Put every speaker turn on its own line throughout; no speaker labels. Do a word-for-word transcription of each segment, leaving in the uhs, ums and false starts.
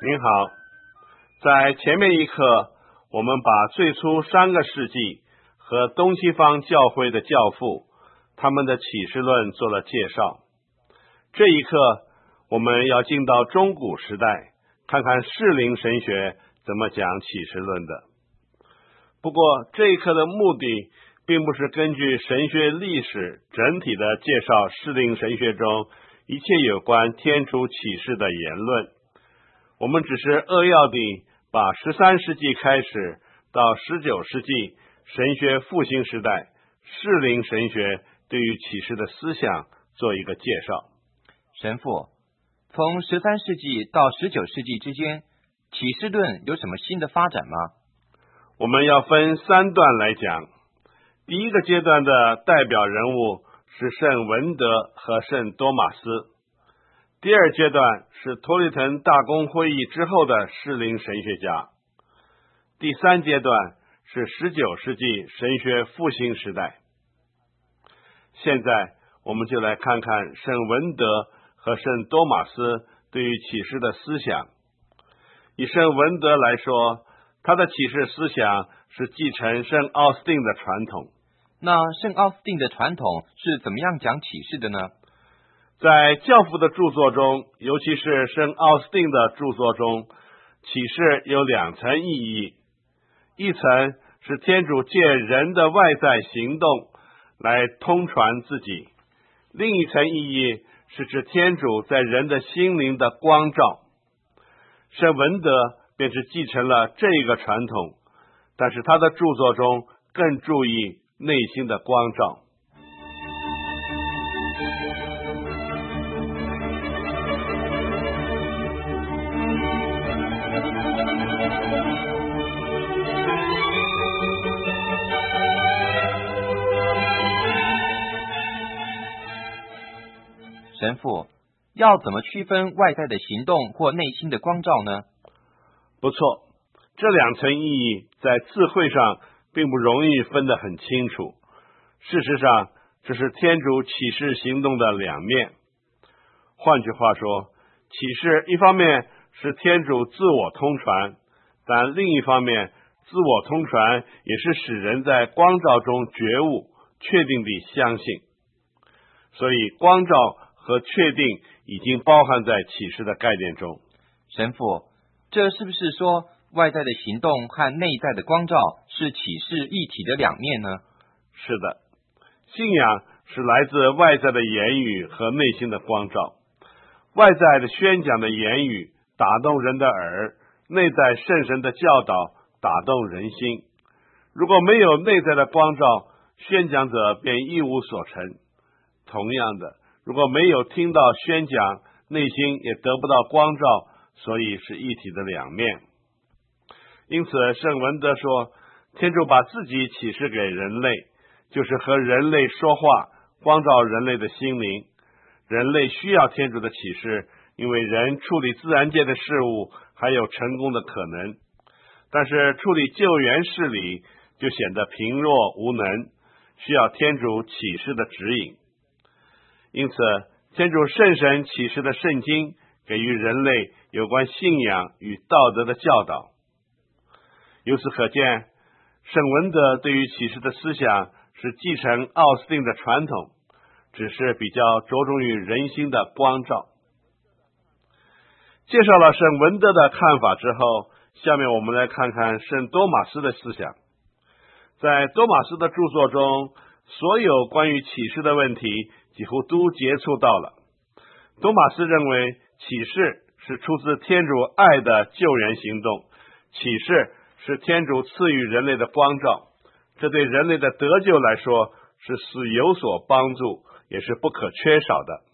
您好，在前面一课，我们把最初三个世纪和东西方教会的教父他们的启示论做了介绍。这一课，我们要进到中古时代，看看适龄神学怎么讲启示论的。不过，这一课的目的并不是根据神学历史整体的介绍适龄神学中一切有关天主启示的言论，我们只是扼要地把十三世纪开始到十九世纪神学复兴时代适龄神学对于启示的思想做一个介绍。
神父，从十三世纪到十九世纪之间，启示论有什么新的发展吗？
我们要分三段来讲。第一个阶段的代表人物是圣文德和圣多马斯，第二阶段是托利滕大公会议之后的适龄神学家，第三阶段是十九世纪神学复兴时代。现在我们就来看看圣文德和圣多马斯对于启示的思想。以圣文德来说，他的启示思想是继承圣奥斯定的传统。
那圣奥斯定的传统是怎么样讲启示的呢？
在教父的著作中，尤其是圣奥斯定的著作中，启示有两层意义。一层是天主借人的外在行动来通传自己，另一层意义是指天主在人的心灵的光照。圣文德便是继承了这个传统，但是他的著作中更注意内心的光照。
神父，要怎么区分外在的行动或内心的光照呢？
不错，这两层意义在字汇上并不容易分得很清楚。事实上，这是天主启示行动的两面。换句话说，启示一方面是天主自我通传，但另一方面，自我通传也是使人在光照中觉悟，确定地相信。所以光照和确定已经包含在启示的概念中。
神父，这是不是说外在的行动和内在的光照是启示一体的两面呢？
是的，信仰是来自外在的言语和内心的光照。外在的宣讲的言语打动人的耳，内在圣神的教导打动人心。如果没有内在的光照，宣讲者便一无所成。同样的，如果没有听到宣讲，内心也得不到光照，所以是一体的两面。因此圣文德说，天主把自己启示给人类，就是和人类说话，光照人类的心灵。人类需要天主的启示，因为人处理自然界的事物还有成功的可能，但是处理救援事理就显得贫弱无能，需要天主启示的指引。因此天主圣神启示的圣经给予人类有关信仰与道德的教导。由此可见，圣文德对于启示的思想是继承奥斯定的传统，只是比较着重于人心的光照。介绍了圣文德的看法之后，下面我们来看看圣多马斯的思想。在多马斯的著作中，所有关于启示的问题几乎都接触到了。多马斯认为启示是出自天主爱的救援行动，启示是天主赐予人类的光照，这对人类的得救来说是是有所帮助，也是不可缺少的。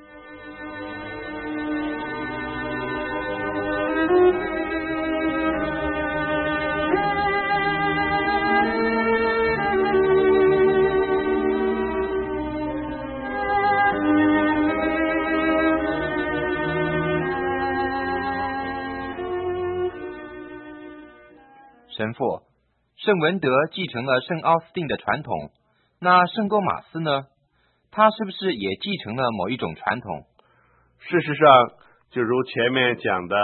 神父，圣文德继承了圣奥斯定的传统，那圣多马斯呢？他是不是也继承了某一种传统？
事实上，就如前面讲的，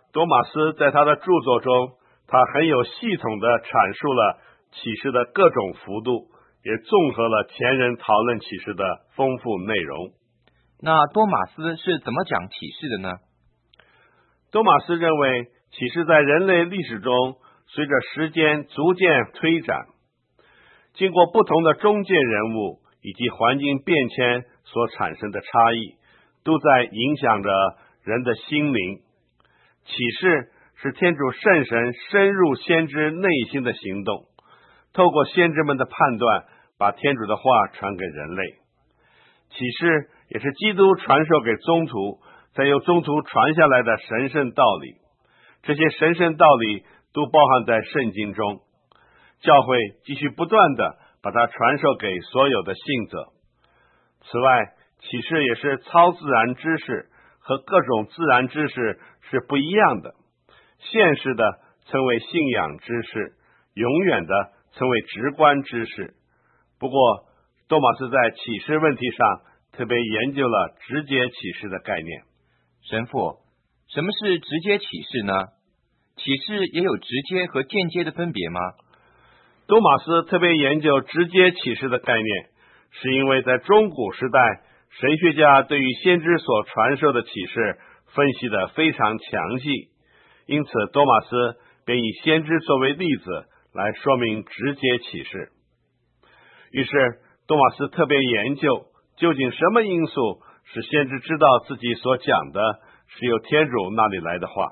多马斯在他的著作中，他很有系统地阐述了启示的各种幅度，也综合了前人讨论启示的丰富内容。
那多马斯是怎么讲启示的呢？
多马斯认为，启示在人类历史中随着时间逐渐推展，经过不同的中介人物以及环境变迁所产生的差异，都在影响着人的心灵。启示是天主圣神深入先知内心的行动，透过先知们的判断，把天主的话传给人类。启示也是基督传授给宗徒，再由宗徒传下来的神圣道理。这些神圣道理都包含在圣经中，教会继续不断地把它传授给所有的信者。此外，启示也是超自然知识，和各种自然知识是不一样的。现实的称为信仰知识，永远的称为直观知识。不过，多马斯在启示问题上特别研究了直接启示的概念。
神父，什么是直接启示呢？启示也有直接和间接的分别吗？
多马斯特别研究直接启示的概念，是因为在中古时代，神学家对于先知所传授的启示分析得非常详细，因此多马斯便以先知作为例子来说明直接启示。于是多马斯特别研究，究竟什么因素使先知知道自己所讲的是由天主那里来的话。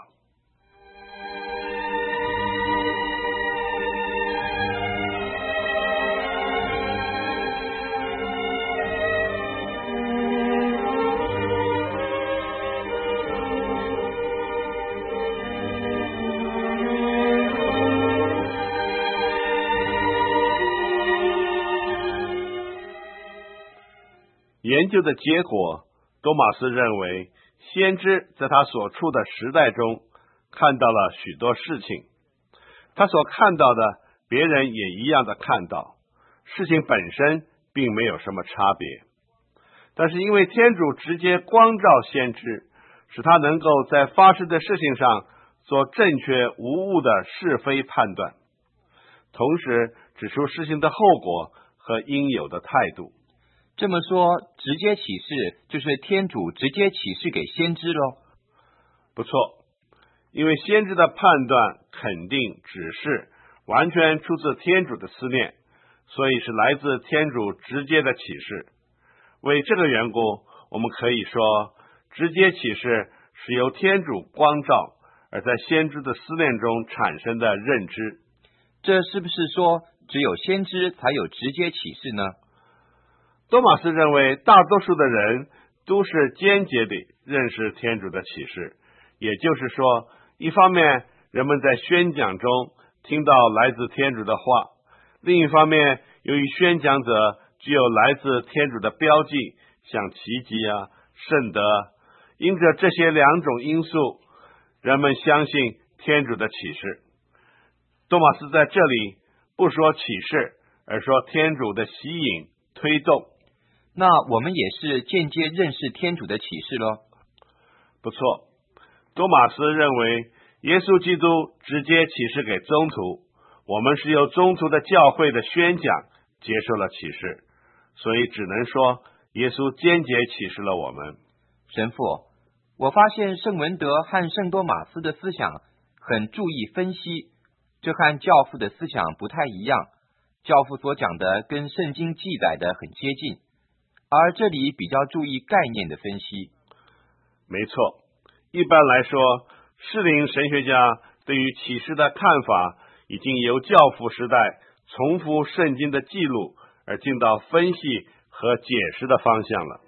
研究的结果，多马斯认为，先知在他所处的时代中看到了许多事情，他所看到的别人也一样的看到，事情本身并没有什么差别。但是因为天主直接光照先知，使他能够在发生的事情上做正确无误的是非判断，同时指出事情的后果和应有的态度。
这么说，直接启示就是天主直接启示给先知咯？
不错，因为先知的判断、肯定、指示完全出自天主的思念，所以是来自天主直接的启示。为这个缘故，我们可以说，直接启示是由天主光照，而在先知的思念中产生的认知。
这是不是说，只有先知才有直接启示呢？
多马斯认为，大多数的人都是间接地认识天主的启示，也就是说，一方面人们在宣讲中听到来自天主的话，另一方面由于宣讲者具有来自天主的标记，像奇迹啊、圣德，因着这些两种因素，人们相信天主的启示。多马斯在这里不说启示，而说天主的吸引、推动。
那我们也是间接认识天主的启示咯？
不错，多马斯认为耶稣基督直接启示给宗徒，我们是由宗徒的教会的宣讲接受了启示，所以只能说耶稣间接启示了我们。
神父，我发现圣文德和圣多马斯的思想很注意分析，这和教父的思想不太一样。教父所讲的跟圣经记载的很接近，而这里比较注意概念的分析。
没错，一般来说，适龄神学家对于启示的看法已经由教父时代重复圣经的记录，而进到分析和解释的方向了。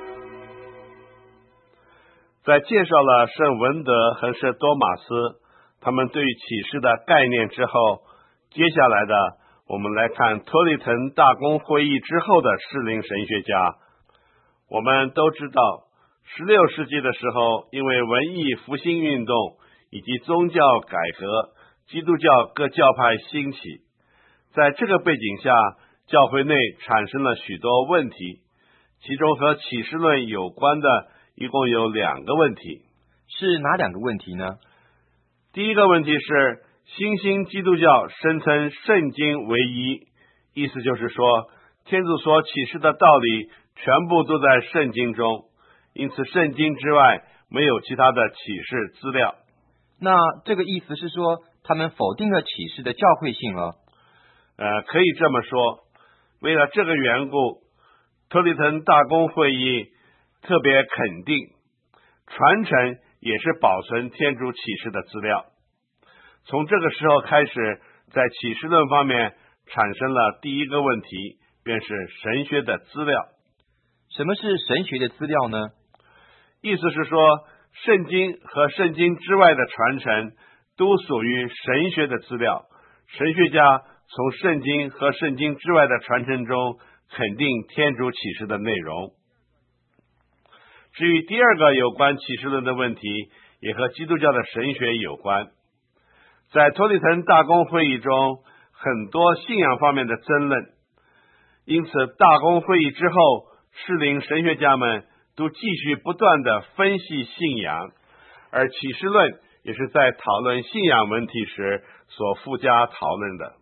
在介绍了圣文德和圣多马斯他们对启示的概念之后，接下来的我们来看托利滕大公会议之后的适龄神学家。我们都知道十六世纪的时候，因为文艺复兴运动以及宗教改革，基督教各教派兴起，在这个背景下，教会内产生了许多问题，其中和启示论有关的一共有两个问题。
是哪两个问题呢？
第一个问题是新兴基督教声称圣经唯一，意思就是说天主所启示的道理全部都在圣经中，因此圣经之外没有其他的启示资料。
那这个意思是说他们否定了启示的教会性了？
呃，可以这么说。为了这个缘故，托利滕大公会议特别肯定传承也是保存天主启示的资料。从这个时候开始，在启示论方面产生了第一个问题，便是神学的资料。
什么是神学的资料呢？
意思是说，圣经和圣经之外的传承都属于神学的资料。神学家从圣经和圣经之外的传承中肯定天主启示的内容。至于第二个有关启示论的问题，也和基督教的神学有关。在托利滕大公会议中，很多信仰方面的争论，因此大公会议之后，适龄神学家们都继续不断地分析信仰，而启示论也是在讨论信仰问题时所附加讨论的。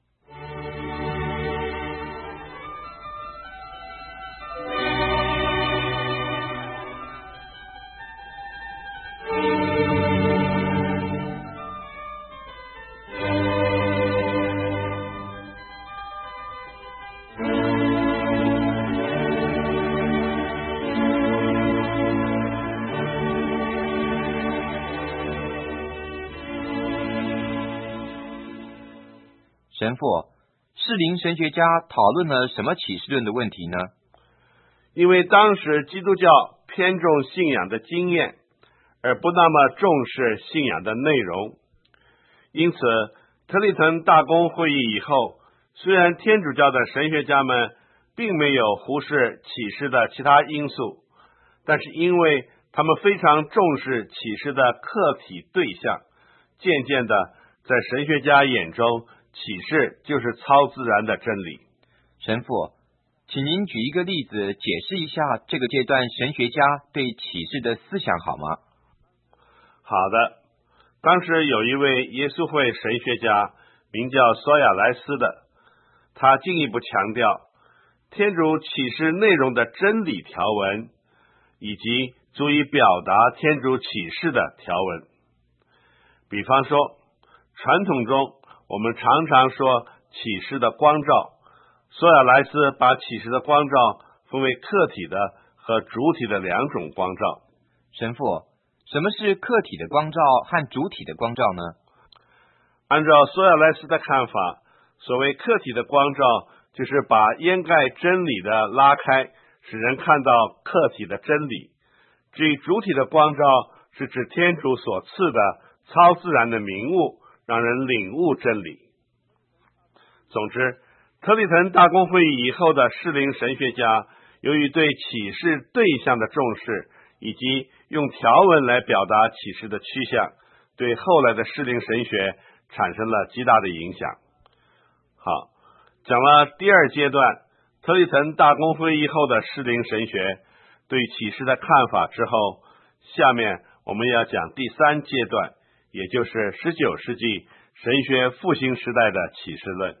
神父，适龄神学家讨论了什么启示论的问题呢？
因为当时基督教偏重信仰的经验，而不那么重视信仰的内容，因此特利滕大公会议以后，虽然天主教的神学家们并没有忽视启示的其他因素，但是因为他们非常重视启示的客体对象，渐渐的在神学家眼中，启示就是超自然的真理。
神父，请您举一个例子解释一下这个阶段神学家对启示的思想好吗？
好的，当时有一位耶稣会神学家名叫索亚莱斯的，他进一步强调天主启示内容的真理条文，以及足以表达天主启示的条文。比方说，传统中我们常常说启示的光照，索亚莱斯把启示的光照分为客体的和主体的两种光照。
神父，什么是客体的光照和主体的光照呢？
按照索亚莱斯的看法，所谓客体的光照，就是把掩盖真理的拉开，使人看到客体的真理。至于主体的光照，是指天主所赐的超自然的明悟，让人领悟真理。总之，特利滕大公会议以后的适龄神学家，由于对启示对象的重视，以及用条文来表达启示的趋向，对后来的适龄神学产生了极大的影响。好，讲了第二阶段特利滕大公会议后的适龄神学对启示的看法之后，下面我们要讲第三阶段，也就是十九世纪神学复兴时代的启示论。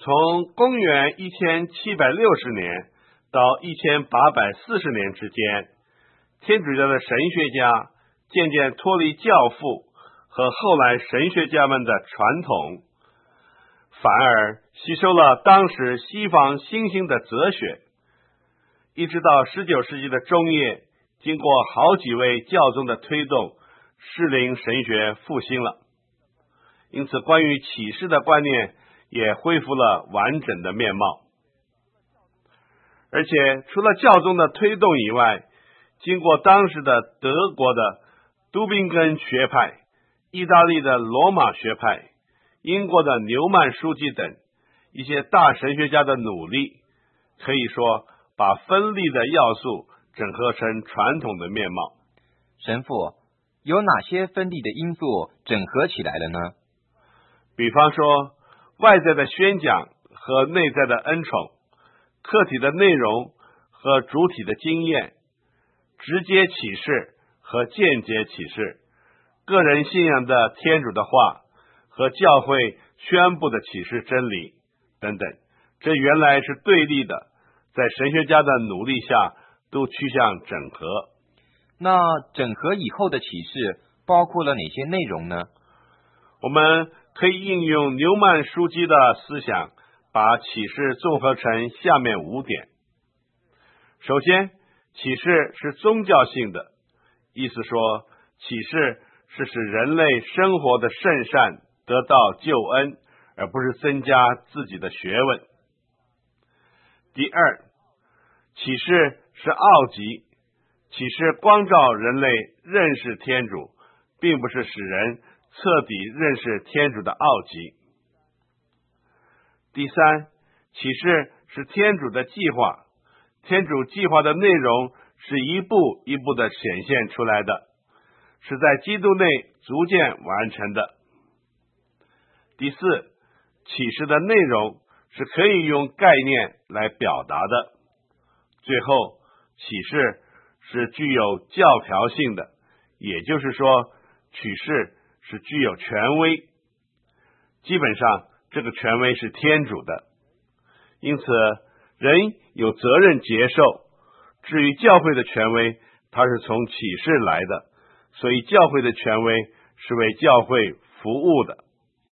从公元一千七百六十年到一千八百四十年之间，天主教的神学家渐渐脱离教父和后来神学家们的传统，反而吸收了当时西方新兴的哲学，一直到十九世纪的中叶，经过好几位教宗的推动，适龄神学复兴了。因此关于启示的观念也恢复了完整的面貌。而且除了教宗的推动以外，经过当时的德国的都宾根学派、意大利的罗马学派、英国的纽曼书记等一些大神学家的努力，可以说把分立的要素整合成传统的面貌。
神父，有哪些分立的因素整合起来了呢？
比方说外在的宣讲和内在的恩宠，客体的内容和主体的经验，直接启示和间接启示，个人信仰的天主的话和教会宣布的启示真理等等，这原来是对立的，在神学家的努力下都趋向整合。
那整合以后的启示包括了哪些内容呢？
我们可以应用纽曼枢机的思想，把启示综合成下面五点。首先，启示是宗教性的，意思说启示是使人类生活的圣善得到救恩，而不是增加自己的学问。第二，启示是奥迹，启示光照人类认识天主，并不是使人彻底认识天主的奥迹。第三，启示是天主的计划，天主计划的内容是一步一步的显现出来的，是在基督内逐渐完成的。第四，启示的内容是可以用概念来表达的。最后，启示是具有教条性的，也就是说，启示是具有权威，基本上这个权威是天主的，因此人有责任接受。至于教会的权威，它是从启示来的，所以教会的权威是为教会服务的。